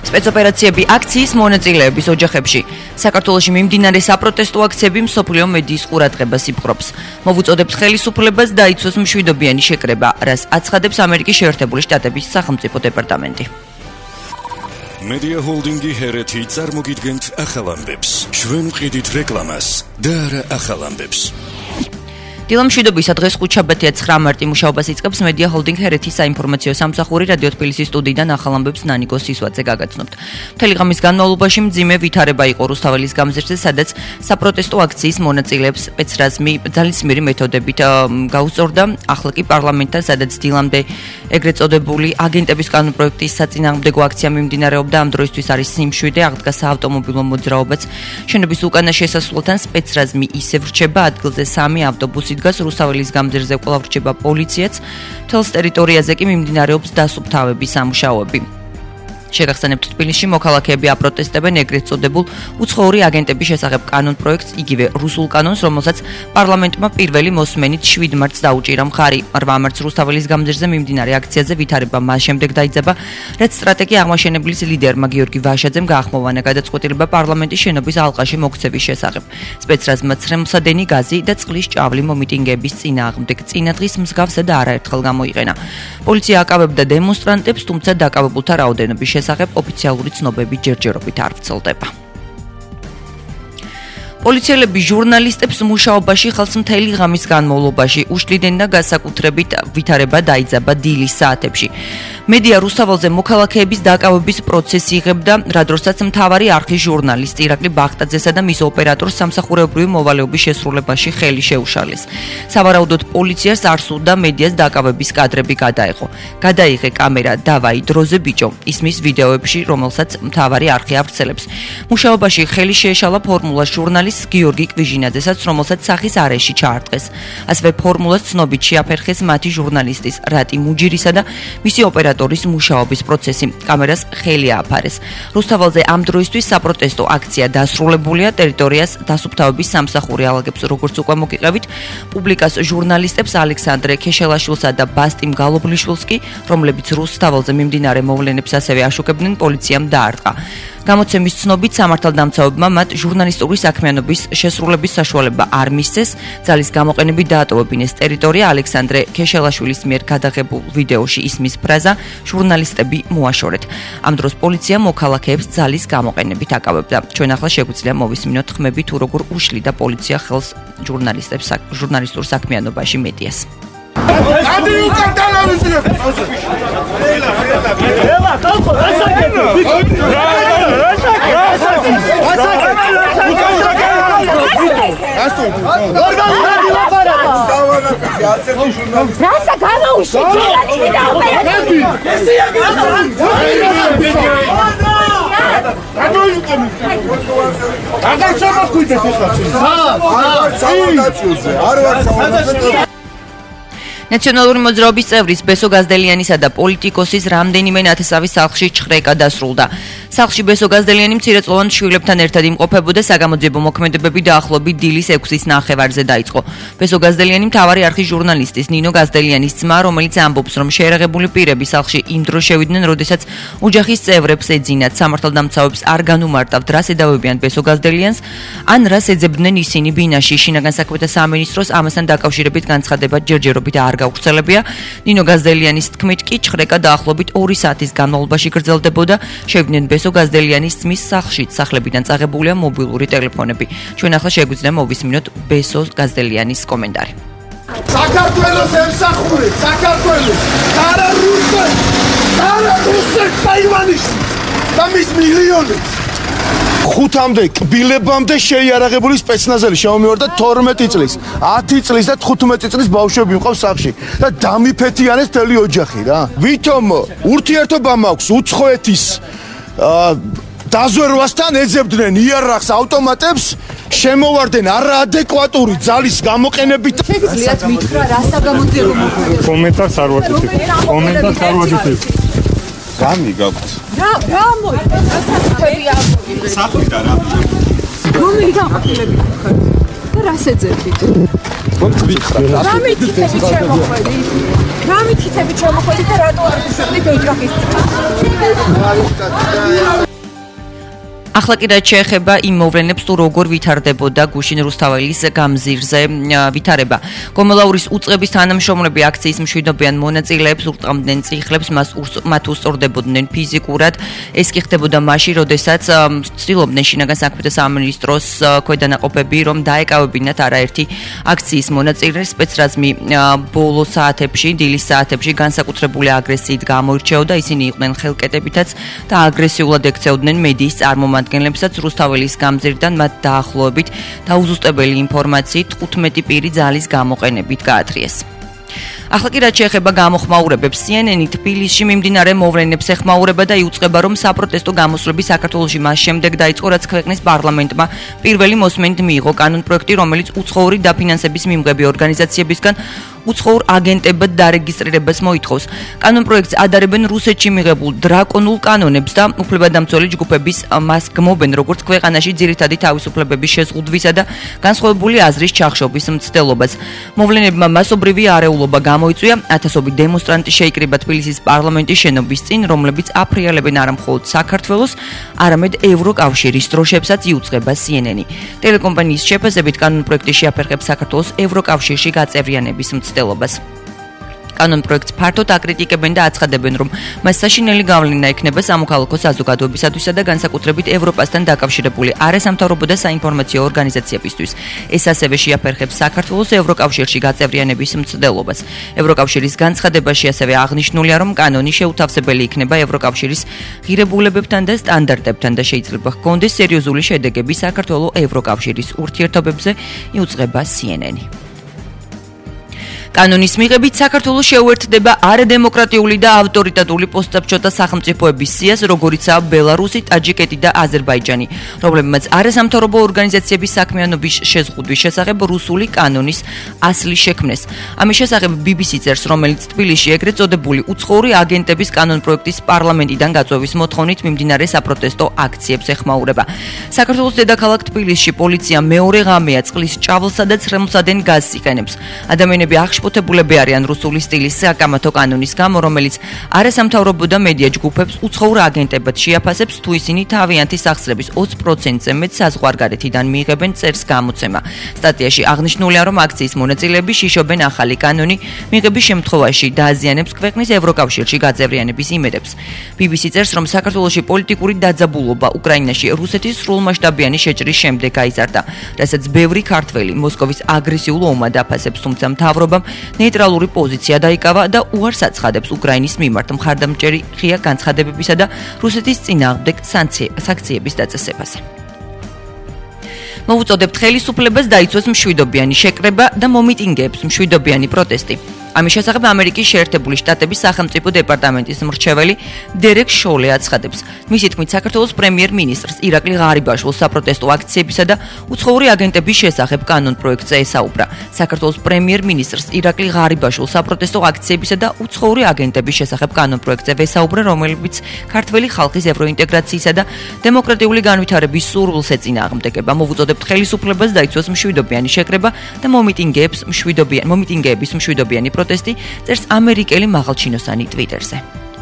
სპეცოპერაციები აქციის მონაწილეების ოჯახებში. საქართველოში მიმდინარე საპროტესტო აქციები მსოფლიო მედიის ყურადღებას იპყრობს. მოვუწოდებთ ხელისუფლებას დაიცვას მშვიდობიანი შეკრება, რაც აცხადებს ამერიკის შეერთებული შტატების სახელმწიფო დეპარტამენტი. Media Holding-ი ჰერეთი წარმოგიდგენთ ახალ ამბებს. ჩვენ ვყიდით რეკლამას და არა ახალ ამბებს. დილა მშვიდობისა დღეს ხუთშაბათია 9 მარტი მუშაობას იწყებს Media Holding ჰერეთის საინფორმაციო სამსახური რადიო თბილისის სტუდიიდან ახალ ამბებს ნანიკო სისვაძე გაგაცნობთ. მთელი ღამის განმავლობაში მძიმე ვითარება იყო რუსთაველის გამზირზე, სადაც საპროტესტო აქციის მონაწილეებს სპეცრაზმი ძალისმიერი მეთოდებით გაუსწორდა. ახლა კი პარლამენტთან, სადაც დილამდე ეგრეთ წოდებული აგენტების კანონპროექტის საწინააღმდეგო აქცია მიმდინარეობდა, ამ დროისთვის არის სიმშვიდე, აღდგა საავტომობილო მოძრაობაც. შენობის უკანა შესასვლელთან სპეცრაზმი ისევ რჩება, ადგილზე 3 ავტობუსი დგას, რუსთაველის გამზირზე კვლავ რჩება პოლიციაც, მთელს ტერიტორიაზე კი მიმდინარეობს დასუფთავების სამუშაოები. შეგახსენებთ, თბილისში მოქალაქეები აპროტესტებენ ეგრეთ წოდებულ უცხოური აგენტების შესახებ კანონპროექტს, იგივე რუსულ კანონს, რომელსაც პარლამენტმა პირველი მოსმენით 7 მარტს დაუჭირა მხარი. 8 მარტს რუსთაველის გამზირზე მიმდინარე აქციაზე ვითარება მას შემდეგ დაიძაბა, რაც სტრატეგი აღმაშენებლის ლიდერმა გიორგი ვაშაძემ გაახმოვანა გადაწყვეტილება პარლამენტის შენობის ალყაში მოქცევის შესახებ. სპეცრაზმმა ცხრემლსადენი გაზი და წყლის ჭავლი მომიტინგეების წინააღმდეგ წინადღის მსგავსა და არაერთხელ გამოიყენა. პოლიცია აკავებდა დემონსტრანტებს, თუმცა დაკავებულთა რაოდენობის შესახებ ოფიციალური ცნობები ჯერჯერობით არ ვრცელდება. პოლიციელები ჟურნალისტებს მუშაობაში ხელს მთელი ღამის განმავლობაში უშლიდნენ და განსაკუთრებით ვითარება დაიძაბა დილის საათებში. მედია რუსთაველზე მოქალაქეების დაკავების პროცესი იღებდა, რა დროსაც მთავარი არქის ჟურნალისტ ირაკლი ბახტაძესა და მის ოპერატორს სამსახურებრივი მოვალეობის შესრულებაში ხელი შეუშალეს. სავარაუდოდ პოლიციას არ სურდა მედიას დაკავების კადრები გადაეღო. გადაიღე კამერა, დავაი დროზე ბიჭო, ისმის ვიდეოებში, რომელსაც მთავარი არქი ავრცელებს. მუშაობაში ხელი შეეშალა ფორმულას ჟურნალისტ გიორგი კვიჟინაძესაც, რომელსაც სახის არეში ჩაარტყეს. ასევე ფორმულას ცნობით შეაფერხეს მათი ჟურნალისტის რატი მუჯირისა და მისი ოპერატორის მუშაობის პროცესი. კამერას ხელი ააფარეს. რუსთაველზე ამ დროისთვის საპროტესტო აქცია დასრულებულია, ტერიტორიას დასუფთავების სამსახური ალაგებს, როგორც უკვე მოგიყევით, პუბლიკას ჟურნალისტებს ალექსანდრე ქეშელაშვილსა და ბასტიმ გალობლიშვილს კი, რომლებიც რუსთაველზე მიმდინარე მოვლენებს ასევე აშუქებდნენ, პოლიციამ დაარტყა. გამოცემის ცნობით სამართალდამცავებმა მათ ჟურნალისტური საქმიანობის შესრულების საშუალება არ მისცეს, ძალის გამოყენებით დაატოვებინეს ტერიტორია. ალექსანდრე ქეშელაშვილის მიერ გადაღებულ ვიდეოში ისმის ფრაზა ჟურნალისტები მოაშორეთ. ამ დროს პოლიცია მოქალაქეებს ძალის გამოყენებით აკავებდა. ჩვენ ახლა შეგვიძლია მოვისმინოთ ხმები თუ როგორ უშლიდა პოლიცია ხელს ჟურნალისტებს ჟურნალისტურ საქმიანობაში მედიას. ნაციონალური მოძრაობის წევრის ბესო გაზდელიანისა და პოლიტიკოსის რამდენიმე ნათესავის სახლში ჩხრეკა დასრულდა. სახლში ბესო გაზდელიანი მცირეწლოვან შვილებთან ერთად იმყოფებოდა, საგამოძიებო მოქმედებები დაახლოებით დილის 6-ის ნახევარზე დაიწყო. ბესო გაზდელიანი მთავარი არქის ჟურნალისტის ნინო გაზდელიანის ძმა, რომელიც ამბობს, რომ შეერაღებული პირები სახლში იმ დროს შევიდნენ, როდესაც ოჯახის წევრებს ეძინათ, სამართალდამცავებს არ განუმარტავთ, რას ედავებიან ბესო გაზდელიანს, ან რას ეძებდნენ ისინი ბინაში. შინაგან საქმეთა სამინისტროს ამასთან დაკავშირებით განცხადება ჯერჯერობით არ გავრცელებია. ნინო გაზდელიანის თქმით კი ჩხრეკა დაახლოებით 2 საათის განმავლობაში გრძელდებოდა. შევიდნენ ბესო გაზდელიანის ძმის სახლშიც, სახლებიდან წაღებულია მობილური ტელეფონები. ჩვენ ახლა შეგვიძლია მოვისმინოთ ბესო გაზდელიანის კომენტარი. საქართველოს ემსახურე, საქართველოს, არა რუსეთს ტაივანის და მის მილიონებს. 5-მდე კბილებამდე შეიარაღებული სპეცნაზელი შემომივარდა 12 წლის, 10 წლის და 15 წლის ბავშვები მყავს სახლში და დამიფეთიანეს მთელი ოჯახი რა. ვითომ ურთიერთობა მაქვს უცხოეთის დაზვერვასთან, ეძებდნენ იარაღს, ავტომატებს, შემოვარდნენ არაადეკვატური ძალის გამოყენებით. შეგიძლიათ მითხრა, რა საგამოძიებო მოხდა? კომენტარს არ ვაკეთებ. გამი გაქვთ. რა მოიწა? სასახლეა. სახლი და რა? რომელი გამოყენებით ხარ? და რას ეძებდით? რა მითითებით შემოხვედი? რა მითითებით შემოხვედი და რატო არ გიშვებდით ოჯახის წინაშე? ახლა კი რაც შეეხება იმ მოვლენებს თუ როგორ ვითარდებოდა გუშინ რუსთაველის გამზირზე ვითარება. გომელაურის უწყების თანამშრომლები აქციის მშვიდობიან მონაწილეებს ურტყამდნენ წიხლებს, მათ უსწორდებოდნენ ფიზიკურად. ეს კი ხდებოდა მაშინ, როდესაც ცდილობდნენ შინაგან საქმეთა სამინისტროს ქვედანაყოფები, რომ დაეკავებინათ არაერთი აქციის მონაწილე. სპეცრაზმი ბოლო საათებში, დილის საათებში განსაკუთრებული აგრესიით გამოირჩეოდა. ისინი იყვნენ ხელკეტებითაც და აგრესიულად ექცეოდნენ მედიის წარმომადგენლებსაც რუსთაველის გამზირიდან მათ დაახლოებით დაუზუსტებელი ინფორმაციით 15 პირი ძალის გამოყენებით გაათრიეს. ახლა კი რაც შეეხება გამოხმაურებებს, CNN-ი თბილისში მიმდინარე მოვლენებს ეხმაურება და იუწყება, რომ საპროტესტო გამოსვლები საქართველოში მას შემდეგ დაიწყო, რაც ქვეყნის პარლამენტმა პირველი მოსმენით მიიღო კანონპროექტი, რომელიც უცხოური დაფინანსების მიმღები ორგანიზაციებისგან უცხოურ აგენტებად დარეგისტრირებას მოითხოვს. კანონპროექტს ადარებენ რუსეთში მიღებულ დრაკონულ კანონებს და უფლებადამცველი ჯგუფების მას გმობენ, როგორც ქვეყანაში ძირითადი თავისუფლებების შეზღუდვისა და განსხვავებული აზრის ჩახშობის მცდელობას. მოვლენებმა მასობრივი არეულობა გამოიწვია, ათასობით დემონსტრანტი შეიკრიბა თბილისის პარლამენტის შენობის წინ, რომლებიც აფრიალებენ არა მხოლოდ საქართველოს, არამედ ევროკავშირის დროშებსაც იუწყება CNN-ი. ტელეკომპანიის შეფასებით კანონპროექტი შეაფერხებს საქართველოს ევროკავშირში გაწევრიანების მცდელობას. კანონპროექტს ფართოდ აკრიტიკებენ და აცხადებენ, რომ მას საშინელი გავლენა ექნება სამოქალაქო საზოგადოებისათვისა და განსაკუთრებით ევროპასთან დაკავშირებული არასამთავრობო და საინფორმაციო ორგანიზაციებისთვის. ეს ასევე შეაფერხებს საქართველოს ევროკავშირში გაწევრიანების მცდელობას. ევროკავშირის განცხადებაში ასევე აღნიშნულია, რომ კანონი შეუთავსებელი იქნება ევროკავშირის ღირებულებებთან და სტანდარტებთან და შეიძლება ჰქონდეს სერიოზული შედეგები საქართველოს ევროკავშირის ურთიერთობებზე, იუწყება CNN-ი. კანონის მიღებით საქართველოს შეუერთდება არადემოკრატიული და ავტორიტარული პოსტსაბჭოთა სახელმწიფოების სიას, როგორიცაა ბელარუსი, ტაჯიკეთი და აზერბაიჯანი, რომლებმაც არასამთავრობო ორგანიზაციების საქმიანობის შეზღუდვის შესახებ რუსული კანონის ასლი შექმნეს. ამის შესახებ BBC წერს, რომელიც თბილისში ეგრეთ წოდებული უცხოური აგენტების კანონპროექტის პარლამენტიდან გაწვევის მოთხოვნით მიმდინარე საპროტესტო აქციებს ეხმაურება. საქართველოს დედაქალაქ თბილისში პოლიცია მეორე ღამეა წყლის ჭავლსა და ცხრემლსადენ გაზს იყენებს. ადამიანები აღშფოთებულები არიან რუსული სტილის საკამათო კანონის გამო, რომელიც არასამთავრობო და მედია ჯგუფებს უცხოურ აგენტებად შეაფასებს, თუ ისინი თავიანთი სახსრების 20%-ზე მეტ საზღვარგარეთიდან მიიღებენ, წერს გამოცემა. სტატიაში აღნიშნულია, რომ აქციის მონაწილეები შიშობენ ახალი კანონი მიღების შემთხვევაში დააზიანებს ქვეყნის ევროკავშირში გაწევრიანების იმედებს. BBC წერს, რომ საქართველოში პოლიტიკური დაძაბულობა უკრაინაში რუსეთის სრულმასშტაბიანი შეჭრის შემდეგ გაიზარდა, რასაც ბევრი ქართველი მოსკოვის აგრესიულ ომად აფასებს, თუმცა მთავრობამ ნეიტრალური პოზიცია დაიკავა და უარს აცხადებს უკრაინის მიმართ მხარდამჭერი ღია განცხადებებისა და რუსეთის წინააღმდეგ სანქციების დაწესებაზე. მოვუწოდებთ ხელისუფლებას დაიცვას მშვიდობიანი შეკრება და მომიტინგეებს მშვიდობიანი პროტესტი. ამის შესახებ ამერიკის შეერთებული შტატების სახელმწიფო დეპარტამენტის მრჩეველი დერეკ შოლე აცხადებს. მისი თქმით, საქართველოს პრემიერ-მინისტრს ირაკლი ღარიბაშვილს საპროტესტო აქციებისა და უცხოური აგენტების შესახებ კანონპროექტზე ესაუბრა. საქართველოს პრემიერ-მინისტრს ირაკლი ღარიბაშვილს საპროტესტო აქციებისა და უცხოური აგენტების შესახებ კანონპროექტზე ესაუბრა, რომელიც ქართველი ხალხის ევროინტეგრაციისა და დემოკრატიული განვითარების სურვილს ეწინააღმდეგება. მოვუწოდებთ ხელისუფლებას დაიცვას მშვიდობიანი შეკრება და მომიტინგეების მშვიდობიანი პროტესტი, წერს ამერიკელი მაღალჩინოსანი ტვიტერზე.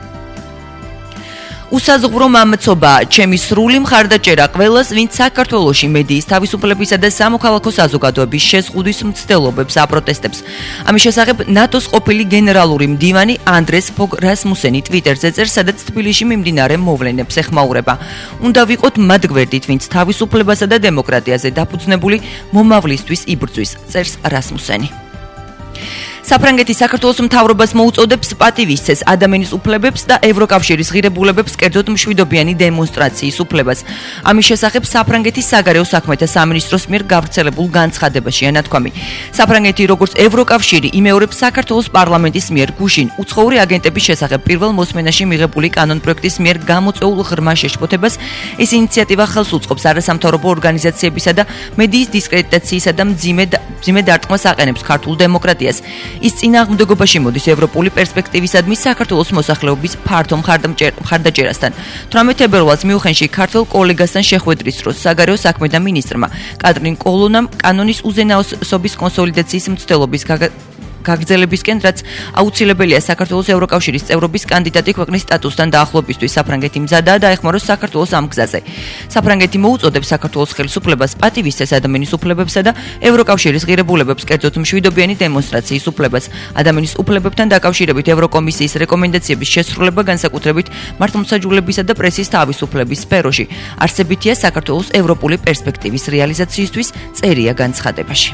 უსაზღვრო მამცობა, ჩემი სრული მხარდაჭერა ყველას, ვინც საქართველოში მედიის თავისუფლებისა და სამოქალაქო საზოგადოების შეზღუდვის მცდელობებს აპროტესტებს. ამის შესახებ ნატოს ყოფილი გენერალური მდივანი ანდრეს ფოგ რასმუსენი ტვიტერზე წერს, სადაც თბილისში მიმდინარე მოვლენებს ეხმაურება. უნდა ვიყოთ მათ გვერდით, ვინც თავისუფლებასა და დემოკრატიაზე დაფუძნებული მომავლისთვის იბრძვის, წერს რასმუსენი. საფრანგეთი საქართველოს მთავრობას მოუწოდებს პატივისცეს ადამიანის უფლებებს და ევროკავშირის ღირებულებებს, კერძოდ მშვიდობიანი დემონსტრაციის უფლებას. ამის შესახებ საფრანგეთის საგარეო საქმეთა სამინისტროს მიერ გავრცელებულ განცხადებაშია ნათქვამი. საფრანგეთი, როგორც ევროკავშირი, იმეორებს საქართველოს პარლამენტის მიერ გუშინ უცხოური აგენტების შესახებ პირველ მოსმენაში მიღებული კანონპროექტის მიერ გამოწვეულ ღრმა შეშფოთებას. ეს ინიციატივა ხელს უწყობს არასამთავრობო ორგანიზაციებისა და მედიის დისკრედიტაციისა და მძიმე დარტყმას აყენებს ქართულ დემოკრატიას. ის წინააღმდეგობაში მოდის ევროპული პერსპექტივისადმი საქართველოს მოსახლეობის ფართო მხარდაჭერასთან. 18 თებერვალს მიუნხენში ქართველ კოლეგასთან შეხვედრის დროს საგარეო საქმეთა მინისტრმა კატრინ კოლონამ კანონის უზენაესობის კონსოლიდაციის მცდელობის გაგრძელებისკენ, რაც აუცილებელია საქართველოს ევროკავშირის წევრობის კანდიდატი ქვეყნის სტატუსთან დაახლოებისთვის, საფრანგეთი მზადაა დაეხმაროს საქართველოს ამ გზაზე. საფრანგეთი მოუწოდებს საქართველოს ხელისუფლებას პატივისცეს ადამიანის უფლებებსა და ევროკავშირის ღირებულებებს, კერძოდ მშვიდობიანი დემონსტრაციის უფლებას. ადამიანის უფლებებთან დაკავშირებით ევროკომისიის რეკომენდაციების შესრულება განსაკუთრებით მართლმსაჯულებისა და პრესის თავისუფლების სფეროში არსებითია საქართველოს ევროპული პერსპექტივის რეალიზაციისთვის წერია განცხადებაში.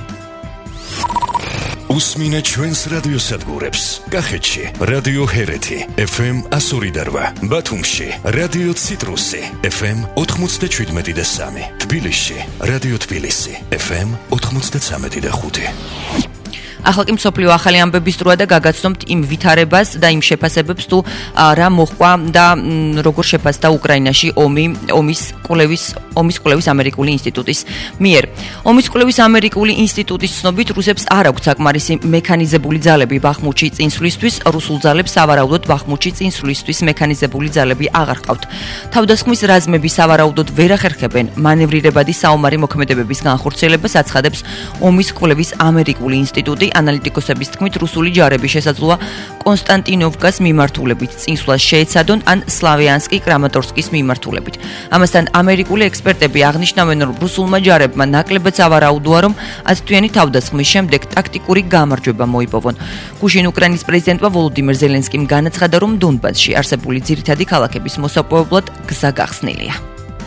უსმინე ჩვენს რადიოსადგურებს. კახეთში რადიო ჰერეთი FM 102.8, ბათუმში რადიო ციტრუსი FM 97.3, თბილისში რადიო თბილისი FM 93.5. ახლა კი მსოფლიო ახალი ამბების დროა და გაგაცნობთ იმ ვითარებას და იმ შეფასებებს თუ რა მოხდა და როგორ შეფასდა უკრაინაში ომის კვლევის ამერიკული ინსტიტუტის მიერ. ომის კვლევის ამერიკული ინსტიტუტის ცნობით რუსებს არ აქვთ საკმარისი მექანიზებული ძალები ბახმუთში წინსვლისთვის, რუსულ ძალებს სავარაუდოდ ბახმუთში წინსვლისთვის მექანიზებული ძალები აღარ ჰყავთ. თავდასხმის რაზმები სავარაუდოდ ვერ ახერხებენ მანევრირებადი საომარი მოქმედებების განხორციელებას აცხადებს ომის კვლევის ამერიკული ინსტიტუტი. ანალიტიკოსების თქმით, რუსული ჯარები შესაძლოა კონსტანტინოვკას მიმართულებით წინსვლას შეეცადონ ან სლავიანსკი კრამატორსკის მიმართულებით. ამასთან ამერიკული ექსპერტები აღნიშნავენ, რომ რუსულმა ჯარებმა ნაკლებად სავარაუდოა, რომ 10 თვიანი თავდასხმის შემდეგ ტაქტიკური გამარჯვება მოიპოვონ. გუშინ უკრაინის პრეზიდენტმა ვოლოდიმირ ზელენსკიმ განაცხადა, რომ დონბასში არსებული ძირითადი ქალაქების მოსაპოვებლად გზა გახსნილია.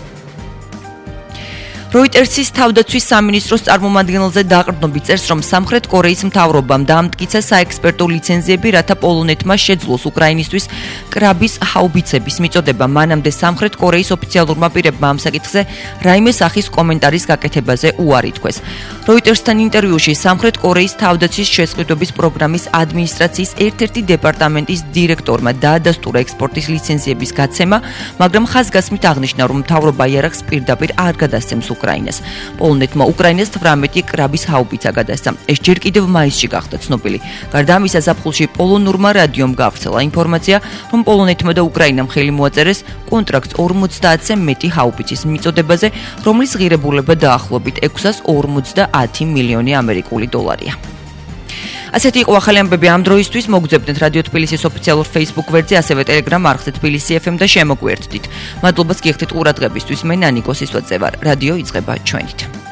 როიტერსის თავდაცვის სამინისტროს წარმომადგენელზე დაყრდნობით წერს, რომ სამხრეთ კორეის მთავრობამ დაამტკიცა საექსპერტო ლიცენზიები, რათა პოლონეთმა შეძლოს უკრაინისთვის კრაბის ჰაუბიცების მიწოდება. მანამდე სამხრეთ კორეის ოფიციალურმა პირებმა ამ საკითხზე რაიმე სახის კომენტარის გაკეთებაზე უარი თქვეს. როიტერსთან ინტერვიუში სამხრეთ კორეის თავდაცვის შესყიდვების პროგრამის ადმინისტრაციის ერთ-ერთი დეპარტამენტის დირექტორმა დაადასტურა ექსპორტის ლიცენზიების გაცემა, მაგრამ ხაზგასმით აღნიშნა, რომ მთავრობა იარაღს პირდაპირ არ გადასცემს უკრაინას. პოლონეთმა უკრაინას 18 კრაბის ჰაუბიცა გადასცა. ეს ჯერ კიდევ მაისში გახდა ცნობილი. გარდა ამისა, ზაფხულში პოლონურმა რადიომ გავრცელა ინფორმაცია, რომ პოლონეთმა და უკრაინამ ხელი მოაწერეს კონტრაქტს 50-ზე მეტი ჰაუბიცის მიწოდებაზე, რომლის ღირებულება დაახლოებით 650 მილიონი ამერიკული დოლარია. ასეთი იყო ახალი ამბები ამ დროისთვის. მოგძებნეთ რადიო თბილისის ოფიციალურ Facebook გვერდზე, ასევე Telegram არხზე თბილისი FM და შემოგვიერთდით. მადლობას გიხდით ყურადღებისთვის. მე ნანიკო სისვაძე ვარ. რადიო იწყება ჩვენით.